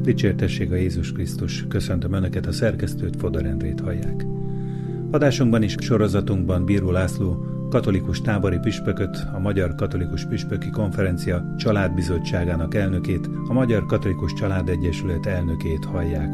Dicsértessék a Jézus Krisztus, köszöntöm Önöket, a szerkesztőt, Fodor Endrét hallják. Adásunkban és sorozatunkban Bíró László katolikus tábori püspököt, a Magyar Katolikus Püspöki Konferencia családbizottságának elnökét, a Magyar Katolikus Családegyesület elnökét hallják.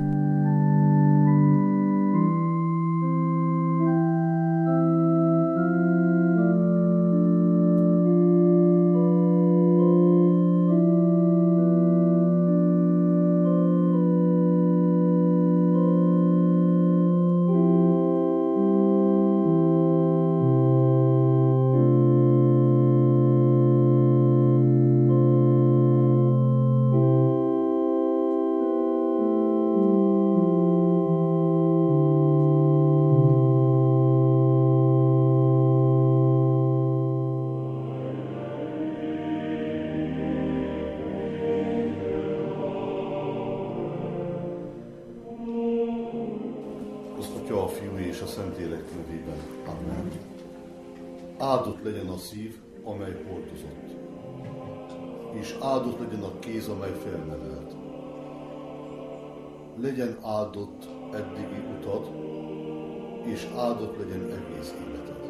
A Fiú és a Szentlélek nevében. Amen. Áldott legyen a szív, amely hordozott, és áldott legyen a kéz, amely felnevelt. Legyen áldott eddigi utad, és áldott legyen egész életed.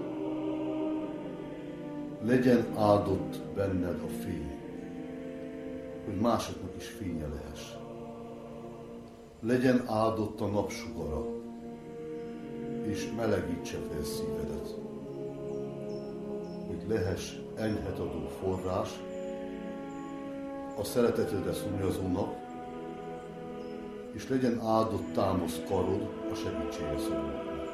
Legyen áldott benned a fény, hogy másoknak is fénye lehess. Legyen áldott a napsugara, és melegítse fel szívedet, hogy lehess enyhet adó forrás a szeretetedre szunnyazónak, és legyen áldott támasz karod a segítségre szorulóknak.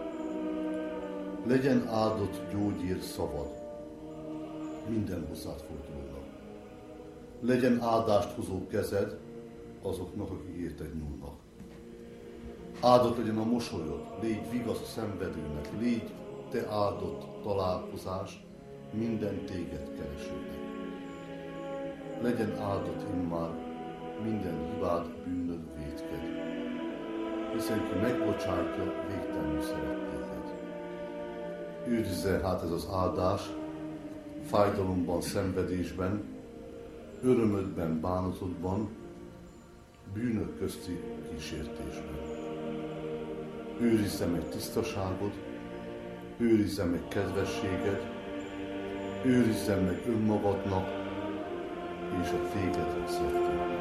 Legyen áldott gyógyír szavad minden hozzád fordulónak. Legyen áldást hozó kezed azoknak, akik érted nyúlnak. Áldott legyen a mosolyod, légy vigasz a szenvedőnek, légy te áldott találkozás minden téged keresőnek. Legyen áldott immár minden hibád, bűnöd, vétked, hiszen ki megbocsátja, végtelenül szeret téged. Őrizze hát ez az áldás fájdalomban, szenvedésben, örömödben, bánatodban, bűnök közti kísértésben. Őrizze meg tisztaságod, őrizze meg kedvességed, őrizze meg önmagadnak és a téged szeretőnek.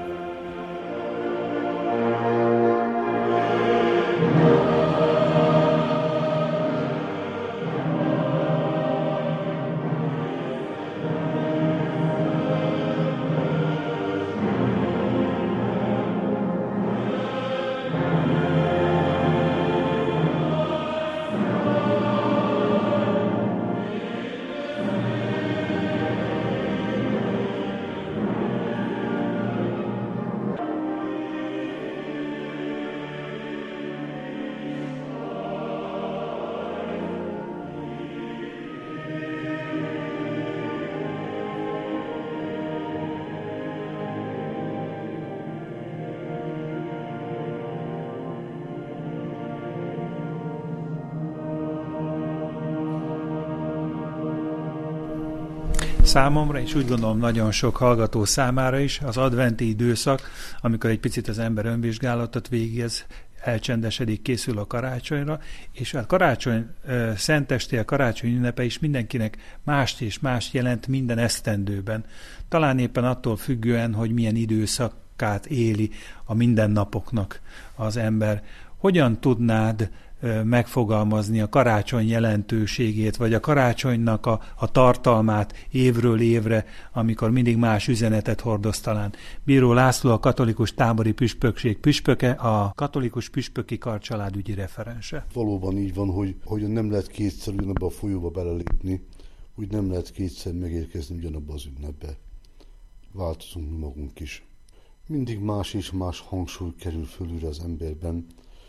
Számomra, és úgy gondolom nagyon sok hallgató számára is az adventi időszak, amikor egy picit az ember önvizsgálatot végez, elcsendesedik, készül a karácsonyra, és a karácsony szentesté, a karácsony ünnepe is mindenkinek mást és mást jelent minden esztendőben. Talán éppen attól függően, hogy milyen időszakát éli a mindennapoknak az ember. Hogyan tudnád megfogalmazni a karácsony jelentőségét, vagy a karácsonynak a tartalmát évről évre, amikor mindig más üzenetet hordoz talán. Bíró László, a katolikus tábori püspökség püspöke, a katolikus püspöki kar családügyi referense. Valóban így van, hogy nem lehet kétszer ugyanabba a folyóba belelépni, úgy nem lehet kétszer megérkezni ugyanabba az ünnepbe. Változunk mi magunk is. Mindig más és más hangsúly kerül fölülre az emberben,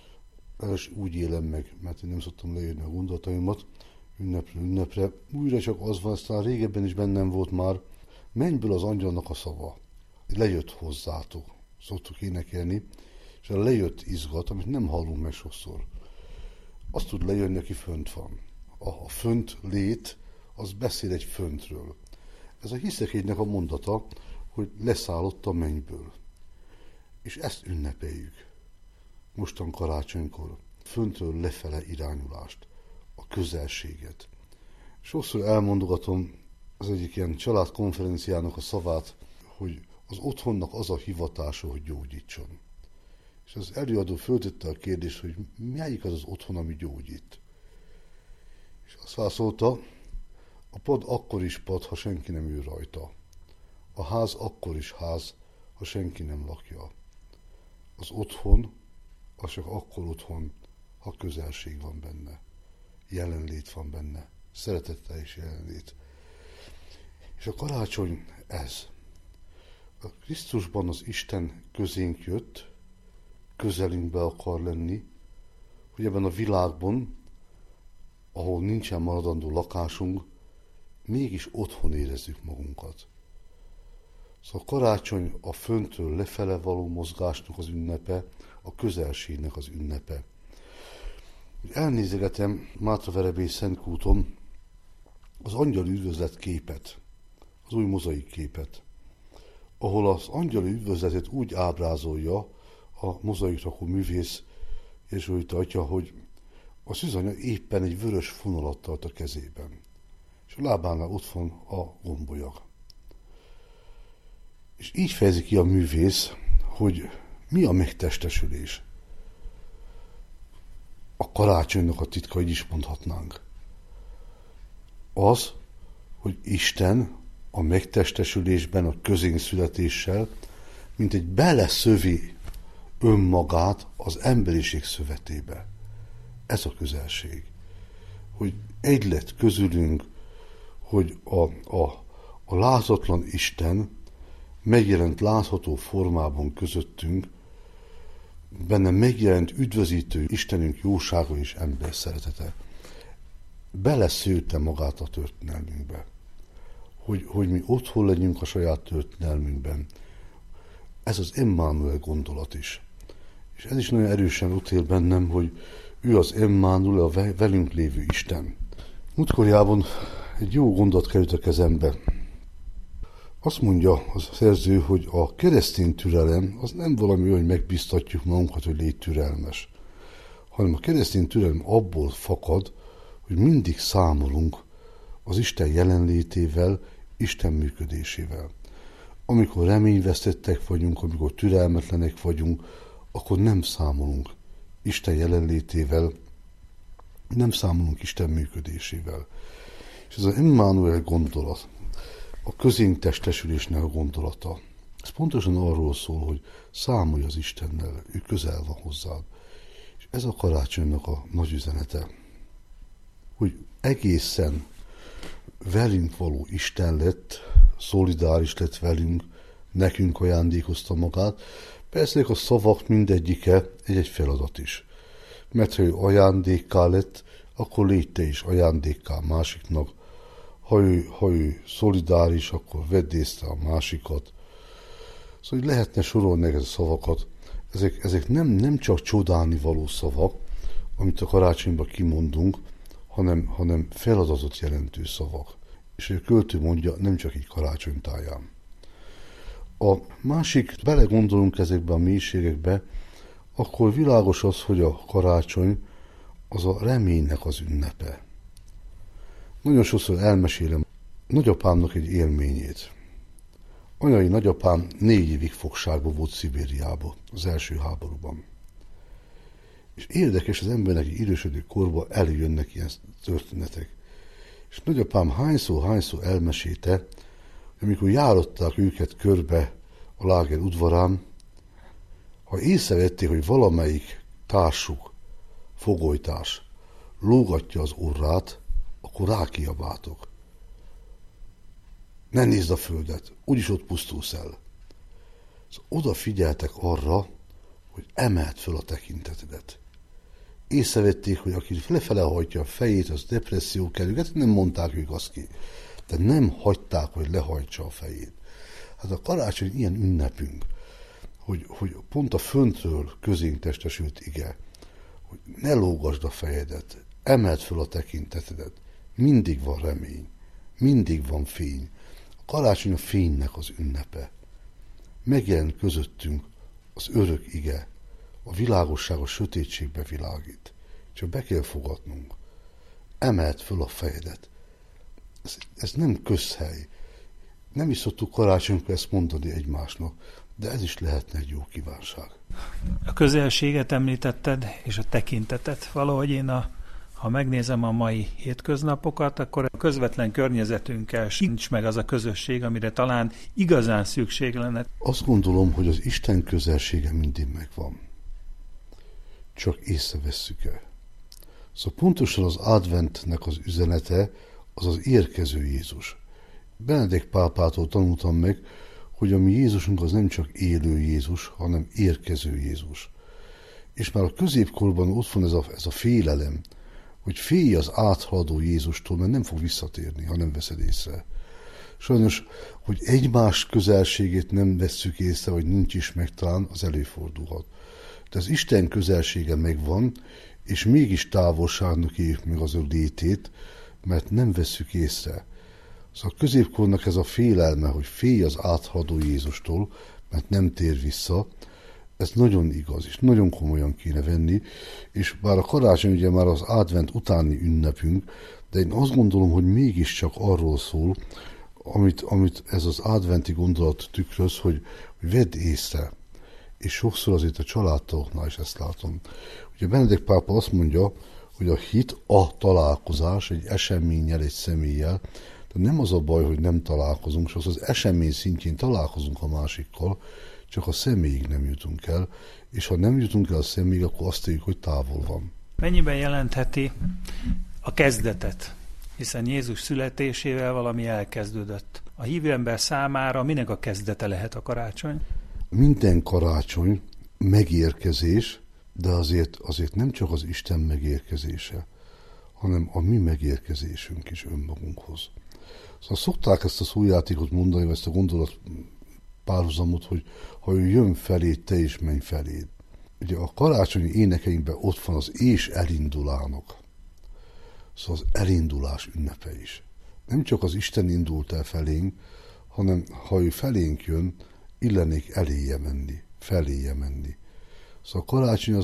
és úgy élem meg, mert én nem szoktam leírni a gondolataimat ünnepről ünnepre. Újra csak az van, aztán régebben is bennem volt már, mennyből az angyalnak a szava. Lejött hozzátok, szoktuk énekelni, és a lejött izgat, amit nem hallunk meg sokszor. Azt tud lejönni, aki fönt van. A fönt lét, az beszél egy föntről. Ez a hiszekénynek a mondata, hogy leszállott a mennyből. És ezt ünnepeljük. Mostan karácsonykor föntről lefele irányulást, a közelséget. Sokszor elmondogatom az egyik ilyen családkonferenciának a szavát, hogy az otthonnak az a hivatása, hogy gyógyítson. És az előadó föltette a kérdést, hogy melyik az az otthon, ami gyógyít. És azt válaszolta, a pad akkor is pad, ha senki nem ül rajta. A ház akkor is ház, ha senki nem lakja. Az otthon, az csak akkor otthon, ha közelség van benne. Jelenlét van benne. Szeretettel is jelenlét. És a karácsony ez. A Krisztusban az Isten közénk jött, közelünkbe akar lenni, hogy ebben a világban, ahol nincsen maradandó lakásunk, mégis otthon érezzük magunkat. Szóval a karácsony a föntről lefele való mozgásnak az ünnepe, a közelségnek az ünnepe. Elnézegetem Mátraverebély Szentkúton az angyali üdvözlet képet, az új mozaik képet, ahol az angyali üdvözletet úgy ábrázolja a mozaikrakó művész Jezsuita atya, hogy a szűzanya éppen egy vörös fonalat tart a kezében, és a lábánál ott van a gombolyag. És így fejezi ki a művész, hogy mi a megtestesülés. A karácsonynak a titka, így is mondhatnánk. Az, hogy Isten a megtestesülésben, a közénszületéssel, mint egy beleszövi önmagát az emberiség szövetébe. Ez a közelség. Hogy egy lett közülünk, hogy a láthatatlan Isten megjelent látható formában közöttünk, benne megjelent üdvözítő Istenünk jósága és ember szeretete. Beleszőtte magát a történelmünkbe. Hogy mi otthon legyünk a saját történelmünkben. Ez az Emmanuel gondolat is. És ez is nagyon erősen ott él bennem, hogy ő az Emmanuel, a velünk lévő Isten. Múltkorjában egy jó gondolat került a kezembe. Azt mondja a szerző, hogy a keresztény türelem az nem valami olyan, hogy megbíztatjuk magunkat, hogy légy türelmes, hanem a keresztény türelem abból fakad, hogy mindig számolunk az Isten jelenlétével, Isten működésével. Amikor reményvesztettek vagyunk, amikor türelmetlenek vagyunk, akkor nem számolunk Isten jelenlétével, nem számolunk Isten működésével. És ez az Emmanuel gondolat, a közénk testesülésnek a gondolata. Ez pontosan arról szól, hogy számolj az Istennel, ő közel van hozzád. És ez a karácsonynak a nagy üzenete, hogy egészen velünk való Isten lett, szolidáris lett velünk, nekünk ajándékozta magát. Persze a szavak mindegyike egy feladat is. Mert ha ő ajándékká lett, akkor légy te is ajándékká másiknak. Ha ő szolidáris, akkor vedd észre a másikat. Szóval hogy lehetne sorolni ezeket a szavakat. Ezek nem csak csodálni való szavak, amit a karácsonyban kimondunk, hanem feladatot jelentő szavak. És a költő mondja, nem csak így karácsonytáján. A másik, belegondolunk ezekbe a mélységekbe, akkor világos az, hogy a karácsony az a reménynek az ünnepe. Nagyon sokszor elmesélem nagyapámnak egy élményét. Anyai nagyapám 4 évig fogságban volt Szibériában, az első háborúban. És érdekes, az embernek egy idősödő korban előjönnek ilyen történetek. És nagyapám hányszor elmesélte, hogy amikor járották őket körbe a láger udvarán, ha észrevették, hogy valamelyik társuk, fogolytárs, lógatja az orrát, akkor rákiabáltok. Ne nézd a földet, úgyis ott pusztulsz el. Szóval odafigyeltek arra, hogy emeld föl a tekintetedet. Észrevették, hogy aki lefele hajtja a fejét, az depresszió kerül, nem mondták ők azt ki, de nem hagyták, hogy lehajtsa a fejét. Hát a karácsony ilyen ünnepünk, hogy pont a föntről közénk testesült ige, hogy ne lógasd a fejedet, emeld föl a tekintetedet, mindig van remény, mindig van fény. A karácsony a fénynek az ünnepe. Megjelen közöttünk az örök ige, a világosság a sötétségbe világít. Csak be kell fogadnunk. Emeld föl a fejedet. Ez nem közhely. Nem is szoktuk karácsonykor ezt mondani egymásnak, de ez is lehetne egy jó kívánság. A közelséget említetted, és a tekintetet. Valahogy ha megnézem a mai hétköznapokat, akkor a közvetlen környezetünkkel sincs meg az a közösség, amire talán igazán szükség lenne. Azt gondolom, hogy az Isten közelsége mindig megvan. Csak észrevesszük-e. Szóval pontosan az adventnek az üzenete az az érkező Jézus. Benedek pápától tanultam meg, hogy a mi Jézusunk az nem csak élő Jézus, hanem érkező Jézus. És már a középkorban ott van ez a félelem, hogy félj az áthaladó Jézustól, mert nem fog visszatérni, ha nem veszed észre. Sajnos, hogy egymás közelségét nem vesszük észre, vagy nincs is meg, talán az előfordulhat. De az Isten közelsége megvan, és mégis távolságnak éljük meg az ő létét, mert nem vesszük észre. Szóval a középkornak ez a félelme, hogy félj az áthaladó Jézustól, mert nem tér vissza, ez nagyon igaz, és nagyon komolyan kéne venni, és bár a karácsony ugye már az advent utáni ünnepünk, de én azt gondolom, hogy mégiscsak arról szól, amit ez az adventi gondolat tükröz, hogy vedd észre. És sokszor azért a családtagoknál is ezt látom. Ugye Benedek pápa azt mondja, hogy a hit a találkozás egy eseménnyel, egy személlyel, de nem az a baj, hogy nem találkozunk, és az esemény szintjén találkozunk a másikkal, csak a személyig nem jutunk el, és ha nem jutunk el a személyig, akkor azt éljük, hogy távol van. Mennyiben jelentheti a kezdetet? Hiszen Jézus születésével valami elkezdődött. A hívő ember számára minek a kezdete lehet a karácsony? Minden karácsony megérkezés, de azért nem csak az Isten megérkezése, hanem a mi megérkezésünk is önmagunkhoz. Szóval szokták ezt a szójátékot mondani, ezt a gondolat párhuzamot, hogy ha ő jön feléd, te is menj feléd. Ugye a karácsonyi énekeinkben ott van az és elindulának. Szóval az elindulás ünnepe is. Nem csak az Isten indult el felénk, hanem ha ő felénk jön, illenék eléje menni, feléje menni. Szóval a karácsony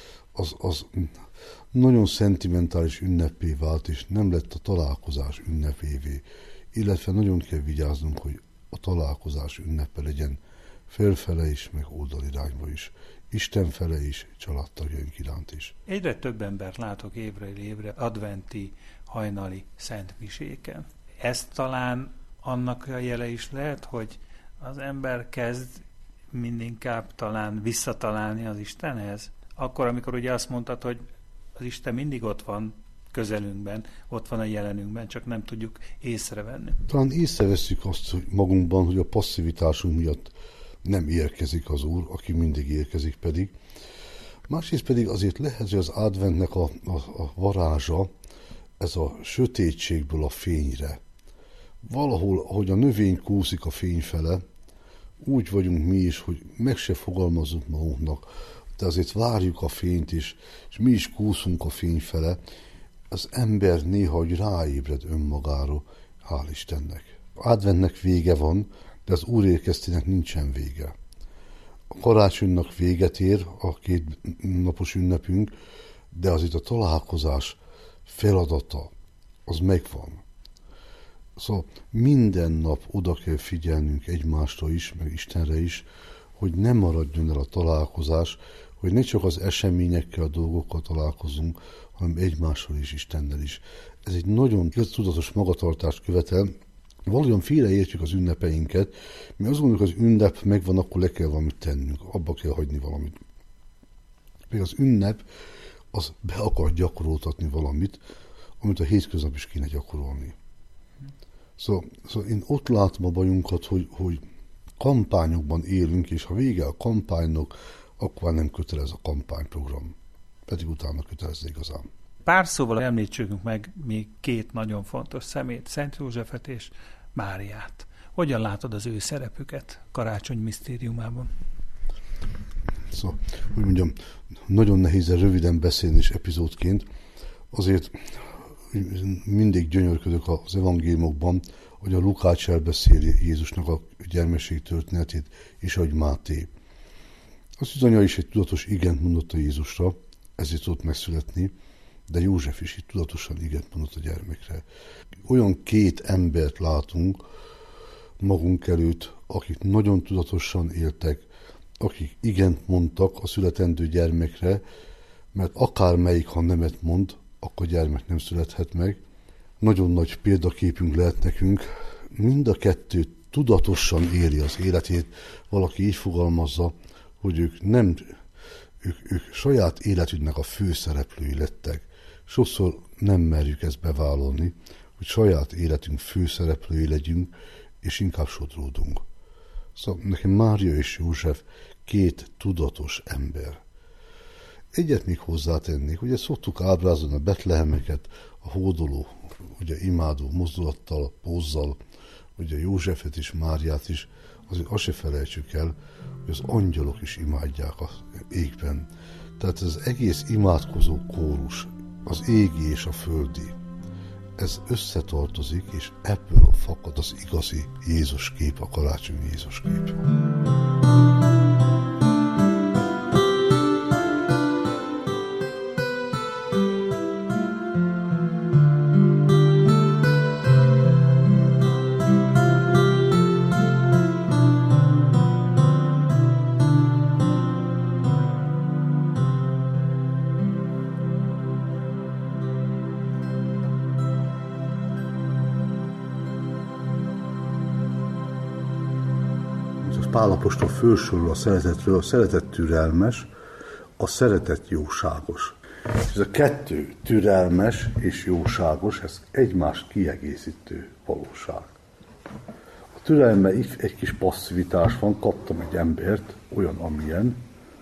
az nagyon szentimentális ünnepé vált, és nem lett a találkozás ünnepévé. Illetve nagyon kell vigyáznunk, hogy a találkozás ünnepe legyen felfele is, meg oldalirányba is. Isten fele is, családtagjaink iránt is. Egyre több embert látok évről évre adventi, hajnali szentmiséken. Ez talán annak a jele is lehet, hogy az ember kezd mindinkább talán visszatalálni az Istenhez? Akkor, amikor ugye azt mondtad, hogy az Isten mindig ott van közelünkben, ott van a jelenünkben, csak nem tudjuk észrevenni. Talán észrevesszük azt hogy magunkban, hogy a passzivitásunk miatt nem érkezik az Úr, aki mindig érkezik pedig. Másrészt pedig azért lehet, hogy az adventnek a varázsa, ez a sötétségből a fényre. Valahol, ahogy a növény kúszik a fény fele, úgy vagyunk mi is, hogy meg se fogalmazunk magunknak, de azért várjuk a fényt is, és mi is kúszunk a fény fele. Az ember néha, hogy ráébred önmagára, hál' Istennek. Adventnek vége van, de az Úr érkeztének nincsen vége. A karácsonynak véget ér a 2 napos ünnepünk, de azért a találkozás feladata, az megvan. Szóval minden nap oda kell figyelnünk egymásra is, meg Istenre is, hogy nem maradjon el a találkozás, hogy ne csak az eseményekkel, a dolgokkal találkozunk, hanem egymással és Istennel is. Ez egy nagyon tudatos magatartást követel. Valójában félreértjük az ünnepeinket, mi azt gondoljuk, hogy az ünnep megvan, akkor le kell valamit tennünk, abba kell hagyni valamit. Még az ünnep, az be akar gyakoroltatni valamit, amit a hétköznap is kéne gyakorolni. Szóval én ott látom a bajunkat, hogy kampányokban élünk, és ha vége a kampánynak, akkor nem kötelez a kampányprogram. Pedig utána kötelez igazán. Pár szóval említsünk meg még 2 nagyon fontos szemét, Szent Józsefet és Máriát. Hogyan látod az ő szerepüket karácsony misztériumában? Szóval, hogy mondjam, nagyon nehéz röviden beszélni is epizódként, azért mindig gyönyörködök az evangéliumokban, hogy a Lukács elbeszéli Jézusnak a gyermekség történetét, és ahogy Máté. Az anya is egy tudatos igent mondott a Jézusra, ezért tudott megszületni, de József is itt tudatosan igent mondott a gyermekre. Olyan két embert látunk magunk előtt, akik nagyon tudatosan éltek, akik igent mondtak a születendő gyermekre, mert akármelyik, ha nemet mond, akkor gyermek nem születhet meg. Nagyon nagy példaképünk lehet nekünk. Mind a kettő tudatosan éli az életét. Valaki így fogalmazza, hogy ők saját életüknek a főszereplői lettek. Sokszor nem merjük ezt bevállalni, hogy saját életünk főszereplői legyünk, és inkább sodródunk. Szóval nekem Mária és József két tudatos ember. Egyet még hozzátennék, ugye szoktuk ábrázolni a Betlehemeket, a hódoló, ugye imádó mozdulattal, pózzal, ugye Józsefet és Máriát is, azért azt se felejtsük el, hogy az angyalok is imádják az égben. Tehát ez az egész imádkozó kórus, az égi és a földi, ez összetartozik, és ebből fakad az igazi Jézus kép, a karácsonyi Jézus kép. Pál apostol fölsorol a szeretetről, a szeretet türelmes, a szeretet jóságos. Ez a kettő, türelmes és jóságos, ez egymást kiegészítő valóság. A türelme egy kis passzivitás van, kaptam egy embert, olyan, amilyen.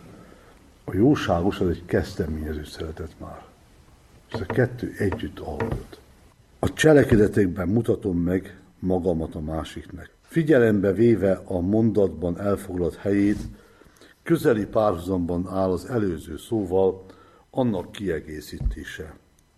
A jóságos az egy kezdeményező szeretet már. Ez a kettő együtt alakult. A cselekedetekben mutatom meg magamat a másiknak. Figyelembe véve a mondatban elfoglalt helyét, közeli párhuzamban áll az előző szóval annak kiegészítése.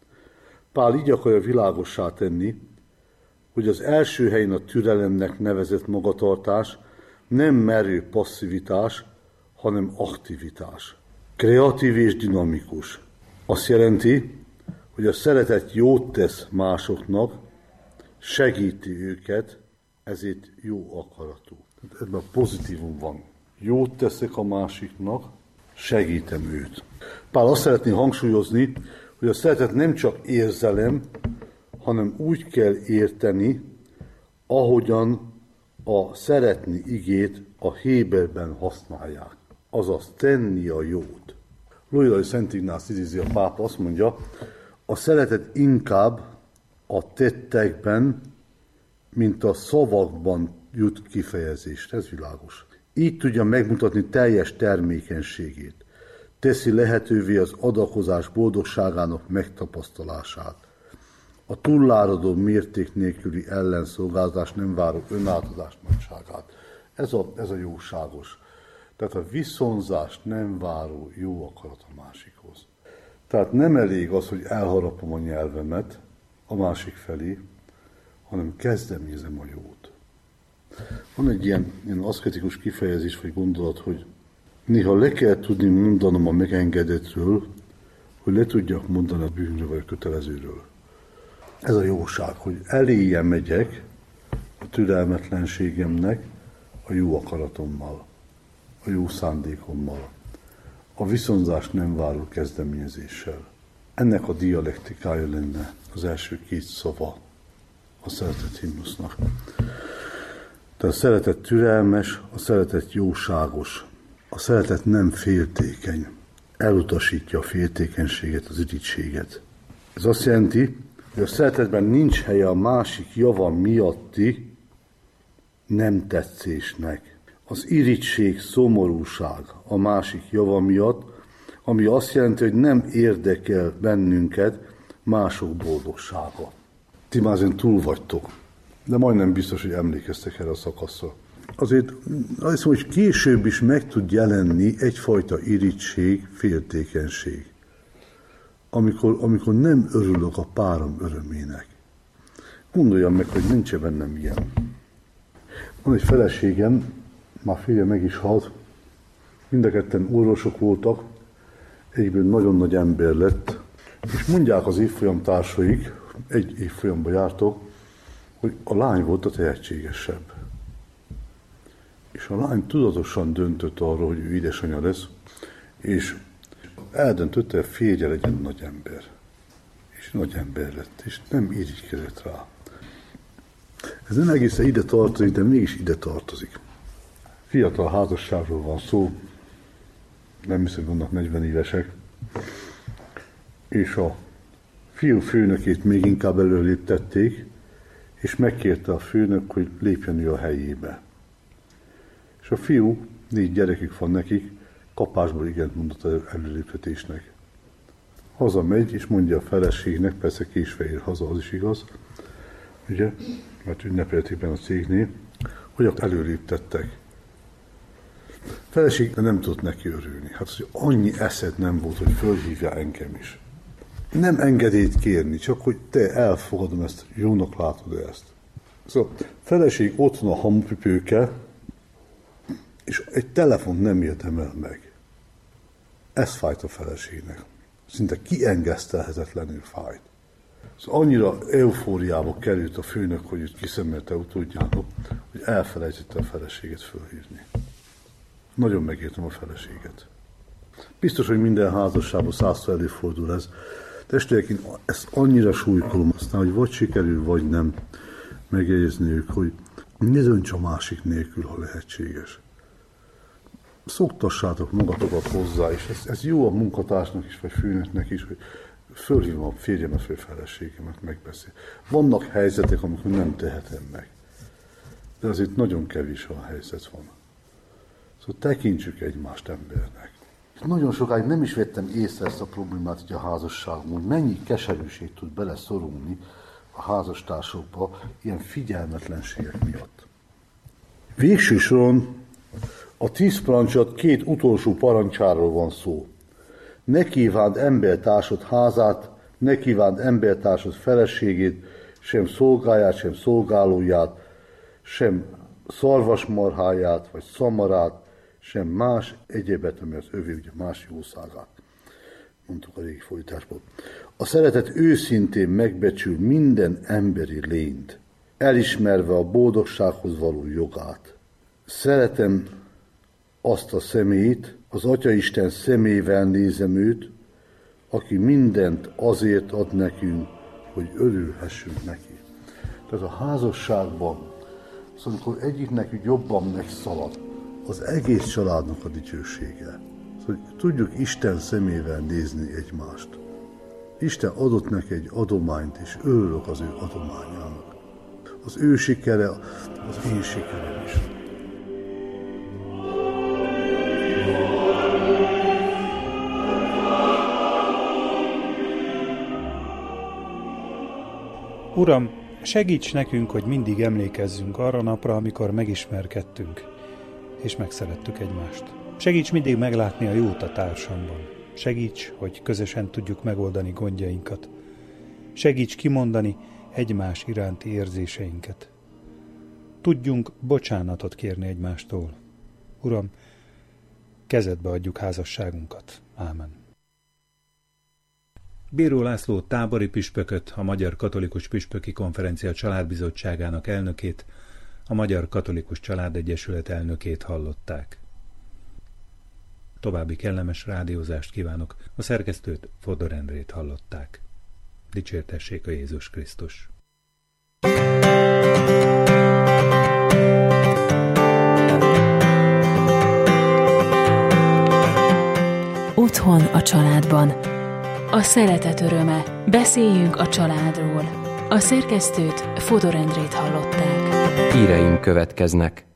Pál így akarja világossá tenni, hogy az első helyen a türelemnek nevezett magatartás nem merő passzivitás, hanem aktivitás. Kreatív és dinamikus. Azt jelenti, hogy a szeretet jót tesz másoknak, segíti őket, ezért jó akaratú. Ebben a pozitívum van. Jót teszek a másiknak, segítem őt. Pál azt szeretné hangsúlyozni, hogy a szeretet nem csak érzelem, hanem úgy kell érteni, ahogyan a szeretni igét a Héberben használják. Azaz tenni a jót. Loyolai Szent Ignác idézi, a pápa azt mondja, a szeretet inkább a tettekben, mint a szavakban jut kifejezést. Ez világos. Így tudja megmutatni teljes termékenységét. Teszi lehetővé az adakozás boldogságának megtapasztalását. A túláradó mérték nélküli ellenszolgáltatás nem váró önátadás nagyságát. Ez a jóságos. Tehát a viszonzást nem váró jó akarat a másikhoz. Tehát nem elég az, hogy elharapom a nyelvemet a másik felé, hanem kezdeményezem a jót. Van egy ilyen aszketikus kifejezés vagy gondolat, hogy néha le kell tudni mondanom a megengedetről, hogy le tudjak mondani a bűnről vagy a kötelezőről. Ez a jóság, hogy eléje megyek a türelmetlenségemnek a jó akaratommal, a jó szándékommal, a viszonzást nem váró kezdeményezéssel. Ennek a dialektikája lenne az első két szava a szeretet himnusznak. Tehát a szeretet türelmes, a szeretet jóságos, a szeretet nem féltékeny, elutasítja a féltékenységet, az irigységet. Ez azt jelenti, hogy a szeretetben nincs helye a másik java miatti nem tetszésnek. Az irigység, szomorúság a másik java miatt, ami azt jelenti, hogy nem érdekel bennünket mások boldogsága. Ti már ezen túl vagytok, de majdnem biztos, hogy emlékeztek erre a szakaszra. Azért azt mondom, hogy később is meg tud jelenni egyfajta irigység, féltékenység, amikor nem örülök a párom örömének. Gondoljam meg, hogy nincs bennem ilyen. Van egy feleségem, már férje meg is halt, Mind a ketten orvosok voltak, egyből nagyon nagy ember lett, és mondják az évfolyam társaik, egy évfolyamba jártok, hogy a lány volt a tehetségesebb. És a lány tudatosan döntött arra, hogy ő édesanyja lesz, és eldöntötte, hogy a férje legyen nagy ember. És nagy ember lett, és nem irigykedett rá. Ez nem egészen ide tartozik, de mégis ide tartozik. Fiatal házasságról van szó, nem hiszem, vannak 40 évesek, és a fiú főnökét még inkább előléptették, és megkérte a főnök, hogy lépjen ő a helyébe. És a fiú, 4 gyerekük van nekik, kapásból igent mondott az előléptetésnek. Hazamegy, és mondja a feleségnek, persze késve ér haza, az is igaz, ugye, mert ünnepelték a cégnél, hogy előléptettek. A feleség nem tudott neki örülni. Hát hogy annyi eszed nem volt, hogy fölhívja engem is. Nem engedélyt kérni, csak hogy te elfogadom ezt, jónak látod ezt. Szóval a feleség ott van a hamupipőke, és egy telefont nem értem el meg. Ez fájt a feleségnek. Szinte kiengesztelhetetlenül fájt. Szóval annyira eufóriába került a főnök, hogy őt kiszemelte utódjának, hogy elfelejtette a feleséget fölhívni. Nagyon megértem a feleséget. Biztos, hogy minden házasságban 100-szor előfordul ez, de testvérek, én ezt annyira súlykolom aztán, hogy vagy sikerül, vagy nem megjegyezni ők, hogy ne dönts a másik nélkül, ha lehetséges. Szoktassátok magatokat hozzá, és ez jó a munkatársnak is, vagy főnöknek is, hogy fölhívom a férjemet, vagy feleségemet, megbeszél. Vannak helyzetek, amikor nem tehetem meg. De azért nagyon kevés a helyzet van. Szóval tekintsük egymást embernek. Nagyon sokáig nem is vettem észre ezt a problémát így a házasságban, hogy mennyi keserűség tud beleszorulni a házastársokba ilyen figyelmetlenségek miatt. Végső soron a 10 parancsat 2 utolsó parancsáról van szó. Ne kívánd embertársad házát, ne kívánd embertársad feleségét, sem szolgáját, sem szolgálóját, sem szarvasmarháját, vagy szamarát, sem más egyébet, ami az övé, ugye más jószágát. Mondtuk a régi fordításból. A szeretet őszintén megbecsül minden emberi lényt, elismerve a boldogsághoz való jogát. Szeretem azt a személyt, az Atyaisten személyével nézem őt, aki mindent azért ad nekünk, hogy örülhessünk neki. Tehát a házasságban, szóval amikor egyiknek jobban megszalad, az egész családnak a dicsősége. Hogy tudjuk Isten szemével nézni egymást. Isten adott neki egy adományt, és örülök az ő adományának. Az ő sikere, az én sikerem is. Uram, segíts nekünk, hogy mindig emlékezzünk arra napra, amikor megismerkedtünk, és megszerettük egymást. Segíts mindig meglátni a jót a társamban. Segíts, hogy közösen tudjuk megoldani gondjainkat. Segíts kimondani egymás iránti érzéseinket. Tudjunk bocsánatot kérni egymástól. Uram, kezedbe adjuk házasságunkat. Ámen. Bíró László tábori püspököt, a Magyar Katolikus Püspöki Konferencia Családbizottságának elnökét, a Magyar Katolikus Családegyesület elnökét hallották. További kellemes rádiózást kívánok, a szerkesztőt, Fodor Endrét hallották. Dicsértessék a Jézus Krisztus! Otthon a családban. A szeretet öröme. Beszéljünk a családról. A szerkesztőt, Fodor Endrét hallották. Híreink következnek.